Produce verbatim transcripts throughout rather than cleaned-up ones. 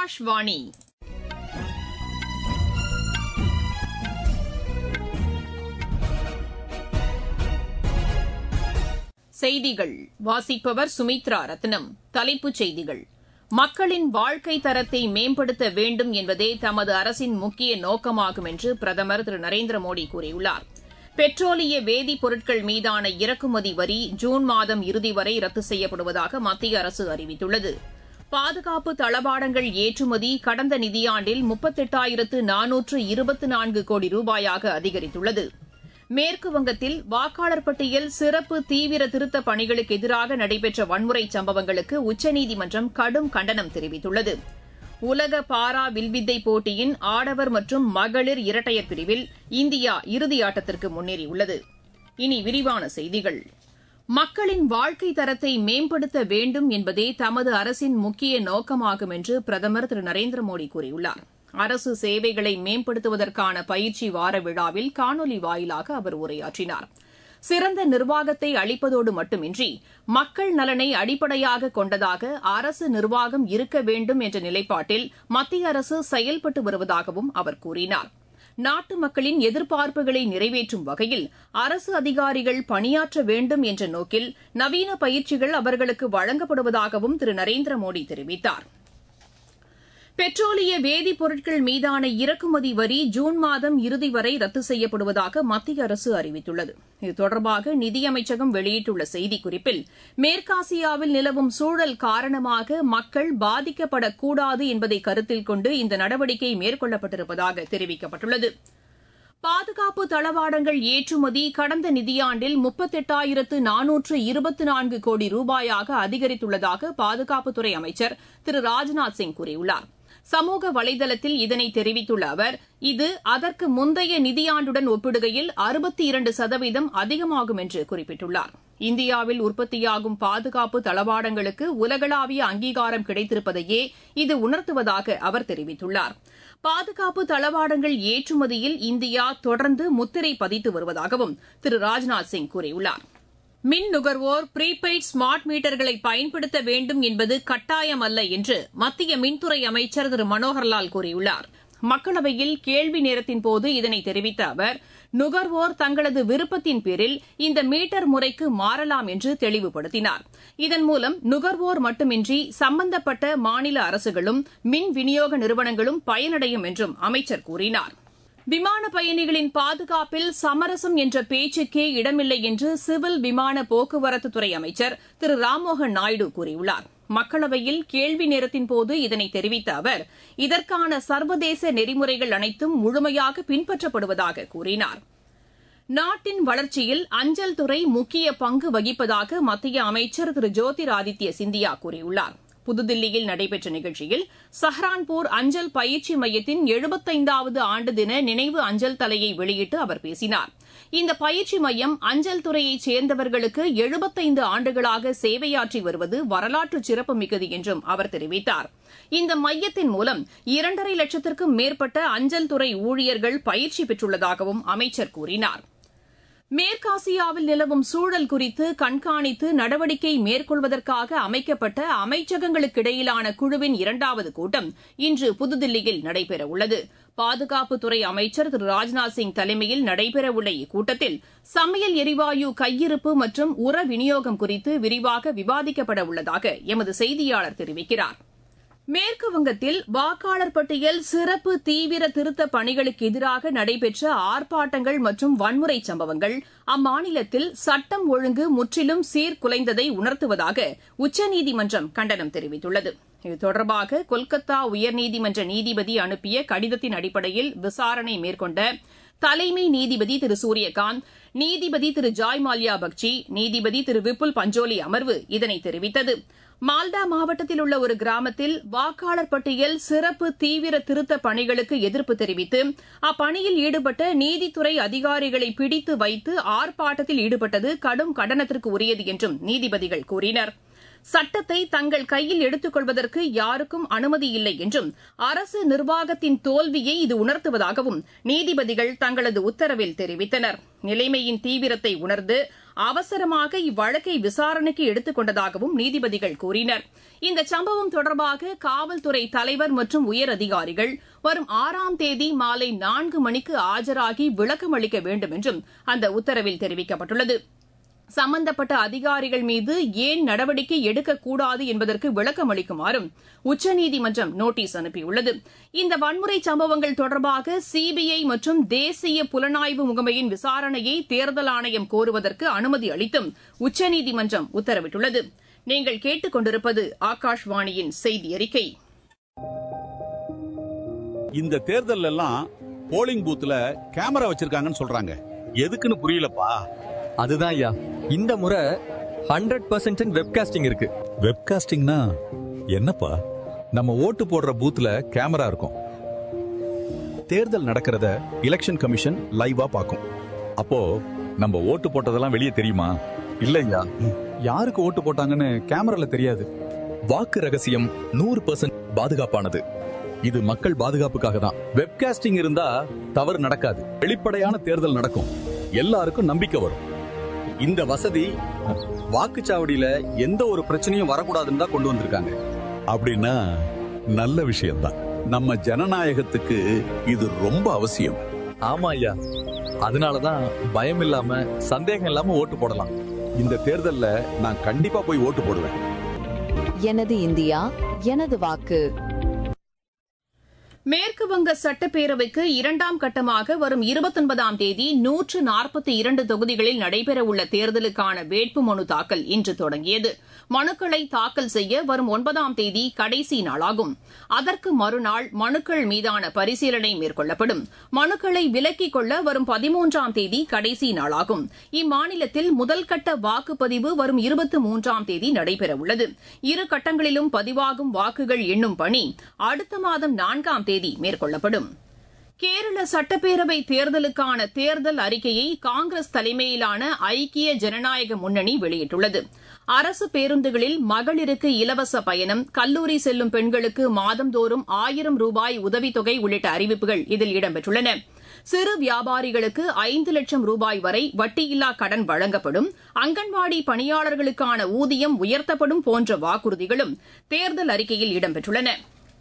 ஆகாஷ்வாணி செய்திகள் வாசிப்பவர் சுமித்ரா ரத்னம். தலைப்புச் செய்திகள்: மக்களின் வாழ்க்கை தரத்தை மேம்படுத்த வேண்டும் என்பதே தமது அரசின் முக்கிய நோக்கமாகும் என்று பிரதமர் திரு நரேந்திர மோடி கூறியுள்ளார். பெட்ரோலிய வேதிப்பொருட்கள் மீதான இறக்குமதி வரி ஜூன் மாதம் இறுதி வரை ரத்து செய்யப்படுவதாக மத்திய அரசு அறிவித்துள்ளது. பாதுகாப்பு தளவாடங்கள் ஏற்றுமதி கடந்த நிதியாண்டில் முப்பத்தெட்டாயிரத்து நானூற்று இருபத்து நான்கு கோடி ரூபாயாக அதிகரித்துள்ளது. மேற்குவங்கத்தில் வாக்காளர் பட்டியல் சிறப்பு தீவிர திருத்தப் பணிகளுக்கு எதிராக நடைபெற்ற வன்முறை சம்பவங்களுக்கு உச்சநீதிமன்றம் கடும் கண்டனம் தெரிவித்துள்ளது. உலக பாரா வில்வித்தை போட்டியின் ஆடவர் மற்றும் மகளிர் இரட்டையர் பிரிவில் இந்தியா இறுதியாட்டத்திற்கு முன்னேறியுள்ளது. இனி விரிவான செய்திகள். மக்களின் வாழ்க்கை தரத்தை மேம்படுத்த வேண்டும் என்பதே தமது அரசின் முக்கிய நோக்கமாகும் என்று பிரதமர் திரு நரேந்திர மோடி கூறியுள்ளார். அரசு சேவைகளை மேம்படுத்துவதற்கான பயிற்சி வார விழாவில் காணொலி வாயிலாக அவர் உரையாற்றினார். சிறந்த நிர்வாகத்தை அளிப்பதோடு மட்டுமின்றி மக்கள் நலனை அடிப்படையாக கொண்டதாக அரசு நிர்வாகம் இருக்க வேண்டும் என்ற நிலைப்பாட்டில் மத்திய அரசு செயல்பட்டு வருவதாகவும் அவர் கூறினார். நாட்டு மக்களின் எதிர்பார்ப்புகளை நிறைவேற்றும் வகையில் அரசு அதிகாரிகள் பணியாற்ற வேண்டும் என்ற நோக்கில் நவீன பயிற்சிகள் அவர்களுக்கு வழங்கப்படுவதாகவும் திரு நரேந்திர மோடி தெரிவித்தார். பெட்ரோலிய வேதிப்பொருட்கள் மீதான இறக்குமதி வரி ஜூன் மாதம் இறுதி வரை ரத்து செய்யப்படுவதாக மத்திய அரசு அறிவித்துள்ளது. இது தொடர்பாக நிதியமைச்சகம் வெளியிட்டுள்ள செய்திக்குறிப்பில், மேற்காசியாவில் நிலவும் சூழல் காரணமாக மக்கள் பாதிக்கப்படக்கூடாது என்பதை கருத்தில் கொண்டு இந்த நடவடிக்கை மேற்கொள்ளப்பட்டிருப்பதாக தெரிவிக்கப்பட்டுள்ளது. பாதுகாப்பு தளவாடங்கள் ஏற்றுமதி கடந்த நிதியாண்டில் முப்பத்தெட்டாயிரத்து நானூற்று இருபத்து நான்கு கோடி ரூபாயாக அதிகரித்துள்ளதாக பாதுகாப்புத்துறை அமைச்சர் திரு ராஜ்நாத் சிங் கூறியுள்ளார். சமூக வலைதளத்தில் இதனை தெரிவித்துள்ள அவர், இது அதற்கு முந்தைய நிதியாண்டுடன் ஒப்பிடுகையில் அறுபத்தி இரண்டு சதவீதம் அதிகமாகும் என்று குறிப்பிட்டுள்ளார். இந்தியாவில் உற்பத்தியாகும் பாதுகாப்பு தளவாடங்களுக்கு உலகளாவிய அங்கீகாரம் கிடைத்திருப்பதையே இது உணர்த்துவதாக அவர் தெரிவித்துள்ளார். பாதுகாப்பு தளவாடங்கள் ஏற்றுமதியில் இந்தியா தொடர்ந்து முத்திரை பதித்து வருவதாகவும் திரு ராஜ்நாத் சிங் கூறியுள்ளார். மின் நுகர்வோர் ப்ரீபெய்ட் ஸ்மார்ட் மீட்டர்களை பயன்படுத்த வேண்டும் என்பது கட்டாயமல்ல என்று மத்திய மின்துறை அமைச்சர் திரு மனோகர்லால் கூறியுள்ளார். மக்களவையில் கேள்வி நேரத்தின்போது இதனை தெரிவித்த அவர், நுகர்வோர் தங்களது விருப்பத்தின் பேரில் இந்த மீட்டர் முறைக்கு மாறலாம் என்று தெளிவுபடுத்தினார். இதன் மூலம் நுகர்வோர் மட்டுமின்றி சம்பந்தப்பட்ட மாநில அரசுகளும் மின் விநியோக நிறுவனங்களும் பயனடையும் என்றும் அமைச்சர் கூறினார். விமான பயணிகளின் பாதுகாப்பில் சமரசம் என்ற பேச்சுக்கே இடமில்லை என்று சிவில் விமான போக்குவரத்துத்துறை அமைச்சர் திரு ராம்மோகன் நாயுடு கூறியுள்ளார். மக்களவையில் கேள்வி நேரத்தின்போது இதனை தெரிவித்த அவர், இதற்கான சர்வதேச நெறிமுறைகள் அனைத்தும் முழுமையாக பின்பற்றப்படுவதாக கூறினார். நாட்டின் வளர்ச்சியில் அஞ்சல் துறை முக்கிய பங்கு வகிப்பதாக மத்திய அமைச்சர் திரு ஜோதிராதித்ய சிந்தியா கூறியுள்ளார். புதுதில்லியில் நடைபெற்ற நிகழ்ச்சியில் சஹ்ரான்பூர் அஞ்சல் பயிற்சி மையத்தின் எழுபத்தைந்தாவது ஆண்டு தின நினைவு அஞ்சல் தலையை வெளியிட்டு அவர் பேசினார். இந்த பயிற்சி மையம் அஞ்சல் துறையைச் சேர்ந்தவர்களுக்கு எழுபத்தைந்து ஆண்டுகளாக சேவையாற்றி வருவது வரலாற்று சிறப்புமிக்கது என்றும் அவர் தெரிவித்தார். இந்த மையத்தின் மூலம் இரண்டரை லட்சத்திற்கும் மேற்பட்ட அஞ்சல் துறை ஊழியர்கள் பயிற்சி பெற்றுள்ளதாகவும் அமைச்சர் கூறினார். மேற்காசியாவில் நிலவும் சூழல் குறித்து கண்காணித்து நடவடிக்கை மேற்கொள்வதற்காக அமைக்கப்பட்ட அமைச்சகங்களுக்கிடையிலான குழுவின் இரண்டாவது கூட்டம் இன்று புதுதில்லியில் நடைபெறவுள்ளது. பாதுகாப்புத்துறை அமைச்சர் திரு ராஜ்நாத் சிங் தலைமையில் நடைபெறவுள்ள இக்கூட்டத்தில் சமையல் எரிவாயு கையிருப்பு மற்றும் உர விநியோகம் குறித்து விரிவாக விவாதிக்கப்பட உள்ளதாக எமது செய்தியாளர் தெரிவிக்கிறார். மேற்குவங்கத்தில் வாக்காளர் பட்டியல் சிறப்பு தீவிர திருத்தப் பணிகளுக்கு எதிராக நடைபெற்ற ஆர்ப்பாட்டங்கள் மற்றும் வன்முறை சம்பவங்கள் அம்மாநிலத்தில் சட்டம் ஒழுங்கு முற்றிலும் சீர்குலைந்ததை உணர்த்துவதாக உச்சநீதிமன்றம் கண்டனம் தெரிவித்துள்ளது. இது தொடர்பாக கொல்கத்தா உயர்நீதிமன்ற நீதிபதி அனுப்பிய கடிதத்தின் அடிப்படையில் விசாரணை மேற்கொண்ட தலைமை நீதிபதி திரு சூரியகாந்த், நீதிபதி திரு ஜாய் மால்யா பக்சி, நீதிபதி திரு விபுல் பஞ்சோலி அமர்வு இதனை தெரிவித்தது. மால்டா மாவட்டத்தில் உள்ள ஒரு கிராமத்தில் வாக்காளர் பட்டியல் சிறப்பு தீவிர திருத்தப் பணிகளுக்கு எதிர்ப்பு தெரிவித்து அப்பணியில் ஈடுபட்ட நீதித்துறை அதிகாரிகளை பிடித்து வைத்து ஆர்ப்பாட்டத்தில் ஈடுபட்டது கடும் கண்டனத்திற்கு உரியது என்றும் நீதிபதிகள் கூறினர். சட்டத்தை தங்கள் கையில் எடுத்துக் கொள்வதற்கு யாருக்கும் அனுமதி இல்லை என்றும் அரசு நிர்வாகத்தின் தோல்வியை இது உணர்த்துவதாகவும் நீதிபதிகள் தங்களது உத்தரவில் தெரிவித்தனர். நிலைமையின் தீவிரத்தை உணர்ந்து அவசரமாக இவ்வழக்கை விசாரணைக்கு எடுத்துக் கொண்டதாகவும் நீதிபதிகள் கூறினர். இந்த சம்பவம் தொடர்பாக காவல்துறை தலைவர் மற்றும் உயரதிகாரிகள் வரும் ஆறாம் தேதி மாலை நான்கு மணிக்கு ஆஜராகி விளக்கம் அளிக்க வேண்டும் என்றும் அந்த உத்தரவில் தெரிவிக்கப்பட்டுள்ளது. சம்பந்தப்பட்ட அதிகாரிகள் மீது ஏன் நடவடிக்கை எடுக்கக்கூடாது என்பதற்கு விளக்கம் அளிக்குமாறும் உச்சநீதிமன்றம் நோட்டீஸ் அனுப்பியுள்ளது. இந்த வன்முறை சம்பவங்கள் தொடர்பாக சிபிஐ மற்றும் தேசிய புலனாய்வு முகமையின் விசாரணையை தேர்தல் ஆணையம் கோருவதற்கு அனுமதி அளித்தும் உச்சநீதிமன்றம் உத்தரவிட்டுள்ளது. நீங்கள் கேட்டுக் கொண்டிருப்பது ஆகாஷ்வாணியின் செய்தி அறிக்கை. இந்த தேர்தல் எல்லாம் போலிங் பூத்ல கேமரா வச்சிருக்காங்கன்னு சொல்றாங்க. எதுக்குன்னு புரியலப்பா. அதுதான் ஐயா, இந்த முறை ஹண்ட்ரட் பர்சன்ட் வெப்காஸ்டிங் இருக்கு. வெப்காஸ்டிங்னா என்னப்பா? நம்ம ஓட்டு போடுற பூத்ல கேமரா இருக்கும். தேர்தல் நடக்கிறத எலெக்ஷன் கமிஷன் லைவா பாக்கும். அப்போ நம்ம ஓட்டு போட்டதெல்லாம் வெளியே தெரியுமா? இல்லையா, யாருக்கு ஓட்டு போட்டாங்கன்னு கேமரால தெரியாது. வாக்கு ரகசியம் நூறு பர்சன்ட் பாதுகாப்பானது. இது மக்கள் பாதுகாப்புக்காக தான். வெப்காஸ்டிங் இருந்தா தவறு நடக்காது. வெளிப்படையான தேர்தல் நடக்கும். எல்லாருக்கும் நம்பிக்கை வரும். இந்த வசதி வாக்குச்சாவடியில எந்த ஒரு பிரச்சனையும் வரக்கூடாதுன்னு தான் கொண்டு வந்திருக்காங்க. அப்படின்னா நல்ல விஷயம்தான். நம்ம ஜனநாயகத்துக்கு இது ரொம்ப அவசியம். ஆமா ஐயா, அதனாலதான் பயம் இல்லாம சந்தேகம் இல்லாம ஓட்டு போடலாம். இந்த தேர்தல்ல நான் கண்டிப்பா போய் ஓட்டு போடுவேன். எனது இந்தியா, எனது வாக்கு. மேற்குவங்க சட்டப்பேரவைக்கு இரண்டாம் கட்டமாக வரும் இருபத்தொன்பதாம் தேதி நூற்று நாற்பத்தி இரண்டு தொகுதிகளில் நடைபெறவுள்ள தேர்தலுக்கான வேட்புமனு தாக்கல் இன்று தொடங்கியது. மனுக்களை தாக்கல் செய்ய வரும் ஒன்பதாம் தேதி கடைசி நாளாகும். அதற்கு மறுநாள் மனுக்கள் மீதான பரிசீலனை மேற்கொள்ளப்படும். மனுக்களை விலக்கிக் கொள்ள வரும் பதிமூன்றாம் தேதி கடைசி நாளாகும். இம்மாநிலத்தில் முதல்கட்ட வாக்குப்பதிவு வரும் இருபத்தி மூன்றாம் தேதி நடைபெறவுள்ளது. இரு கட்டங்களிலும் பதிவாகும் வாக்குகள் எண்ணும் பணி அடுத்த மாதம் நான்காம் தேதி மேற்கொள்ளப்படும். கேரள சட்டப்பேரவை தேர்தலுக்கான தேர்தல் அறிக்கையை காங்கிரஸ் தலைமையிலான ஐக்கிய ஜனநாயக முன்னணி வெளியிட்டுள்ளது. அரசு பேருந்துகளில் மகளிருக்கு இலவச பயணம், கல்லூரி செல்லும் பெண்களுக்கு மாதந்தோறும் ஆயிரம் ரூபாய் உதவித்தொகை உள்ளிட்ட அறிவிப்புகள் இதில் இடம்பெற்றுள்ளன. சிறு வியாபாரிகளுக்கு ஐந்து லட்சம் ரூபாய் வரை வட்டியில்லா கடன் வழங்கப்படும், அங்கன்வாடி பணியாளர்களுக்கான ஊதியம் உயர்த்தப்படும் போன்ற வாக்குறுதிகளும் தேர்தல் அறிக்கையில் இடம்பெற்றுள்ளன.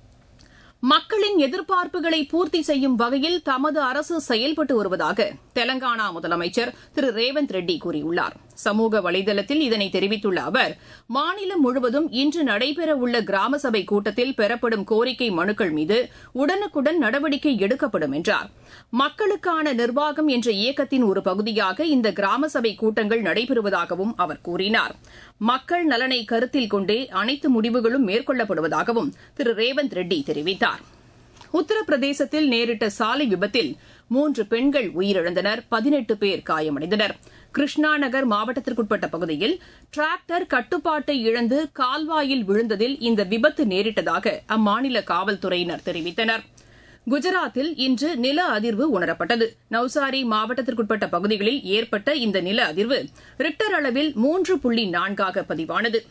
மக்களின் எதிர்பார்ப்புகளை பூர்த்தி செய்யும் வகையில் தமது அரசு செயல்பட்டு வருவதாக தெலங்கானா முதலமைச்சர் திரு ரேவந்த் ரெட்டி கூறியுள்ளார். சமூக வலைதளத்தில் இதனை தெரிவித்துள்ள அவர், மாநிலம் முழுவதும் இன்று நடைபெறவுள்ள கிராம சபை கூட்டத்தில் பெறப்படும் கோரிக்கை மனுக்கள் மீது உடனுக்குடன் நடவடிக்கை எடுக்கப்படும் என்றார். மக்களுக்கான நிர்வாகம் என்ற இயக்கத்தின் ஒரு பகுதியாக இந்த கிராம சபை கூட்டங்கள் நடைபெறுவதாகவும் அவர் கூறினார். மக்கள் நலனை கருத்தில் கொண்டே அனைத்து முடிவுகளும் மேற்கொள்ளப்படுவதாகவும் திரு ரேவந்த் ரெட்டி தெரிவித்தார். உத்தரப்பிரதேசத்தில் நேரிட்ட சாலை விபத்தில் மூன்று பெண்கள் உயிரிழந்தனர், பதினெட்டு பேர் காயமடைந்தனர். கிருஷ்ணா நகர் மாவட்டத்திற்குட்பட்ட பகுதியில் டிராக்டர் கட்டுப்பாட்டை இழந்து கால்வாயில் விழுந்ததில் இந்த விபத்து நேரிட்டதாக அம்மாநில காவல்துறையினர் தெரிவித்தனர். குஜராத்தில் இன்று நில அதிர்வு உணரப்பட்டது. நவ்சாரி மாவட்டத்திற்குட்பட்ட பகுதிகளில் ஏற்பட்ட இந்த நில அதிர்வு ரிக்டர் அளவில் மூன்று புள்ளி நான்காக பதிவானது.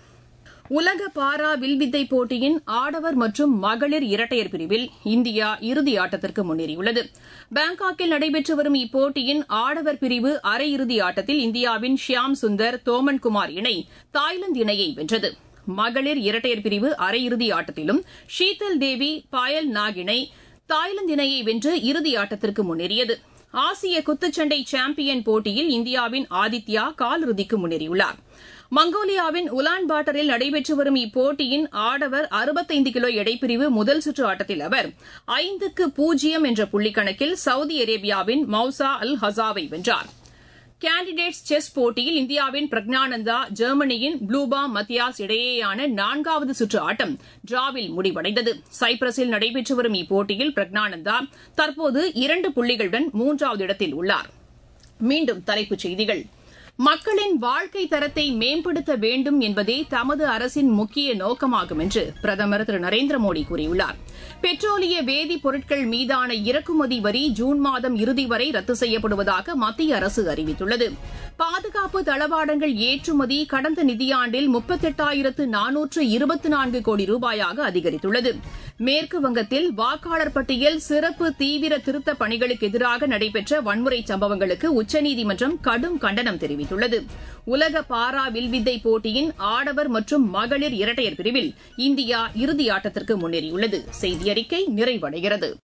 உலக பாரா வில்வித்தை போட்டியின் ஆடவர் மற்றும் மகளிர் இரட்டையர் பிரிவில் இந்தியா இறுதி ஆட்டத்திற்கு முன்னேறியுள்ளது. பாங்காக்கில் நடைபெற்று வரும் இப்போட்டியின் ஆடவர் பிரிவு அரையிறுதி ஆட்டத்தில் இந்தியாவின் ஷியாம் சுந்தர் தோமன்குமார் இணை தாய்லாந்து இணையை வென்றது. மகளிர் இரட்டையர் பிரிவு அரையிறுதி ஆட்டத்திலும் ஷீதல் தேவி பாயல் நாக் இணை தாய்லாந்து இணையை வென்று இறுதி ஆட்டத்திற்கு முன்னேறியது. ஆசிய குத்துச்சண்டை சாம்பியன் போட்டியில் இந்தியாவின் ஆதித்யா காலிறுதிக்கு முன்னேறியுள்ளார். மங்கோலியாவின் உலான்பாட்டரில் நடைபெற்று வரும் இப்போட்டியின் ஆடவர் அறுபத்தைந்து கிலோ எடைப்பிரிவு முதல் சுற்று ஆட்டத்தில் அவர் ஐந்துக்கு பூஜ்ஜியம் என்ற புள்ளிக்கணக்கில் சவுதி அரேபியாவின் மௌசா அல் ஹசாவை வென்றார். கேண்டிடேட்ஸ் செஸ் போட்டியில் இந்தியாவின் பிரக்ஞானந்தா ஜெர்மனியின் ப்ளூபா மத்தியாஸ் இடையேயான நான்காவது சுற்று ஆட்டம் டிராவில் முடிவடைந்தது. சைப்ரஸில் நடைபெற்று வரும் இப்போட்டியில் பிரக்ஞானந்தா தற்போது இரண்டு புள்ளிகளுடன் மூன்றாவது இடத்தில் உள்ளார். மீண்டும் தலைப்புச் செய்திகள். மக்களின் வாழ்க்கை தரத்தை மேம்படுத்த வேண்டும் என்பதே தமது அரசின் முக்கிய நோக்கமாகும் என்று பிரதமர் திரு நரேந்திர மோடி கூறியுள்ளார். பெட்ரோலிய வேதிப் பொருட்கள் மீதான இறக்குமதி வரி ஜூன் மாதம் இறுதி வரை ரத்து செய்யப்படுவதாக மத்திய அரசு அறிவித்துள்ளது. பாதுகாப்பு தளவாடங்கள் ஏற்றுமதி கடந்த நிதியாண்டில் முப்பத்தெட்டாயிரத்து நானூற்று இருபத்தி நான்கு கோடி ரூபாயாக அதிகரித்துள்ளது. மேற்கு வங்கத்தில் வாக்காளர் பட்டியல் சிறப்பு தீவிர திருத்தப் பணிகளுக்கு எதிராக நடைபெற்ற வன்முறை சம்பவங்களுக்கு உச்சநீதிமன்றம் கடும் கண்டனம் தெரிவித்துள்ளது. உலக பாரா வில்வித்தை போட்டியின் ஆடவர் மற்றும் மகளிர் இரட்டையர் பிரிவில் இந்தியா இறுதியாட்டத்திற்கு முன்னேறியுள்ளது. செய்தியறிக்கை நிறைவடைகிறது.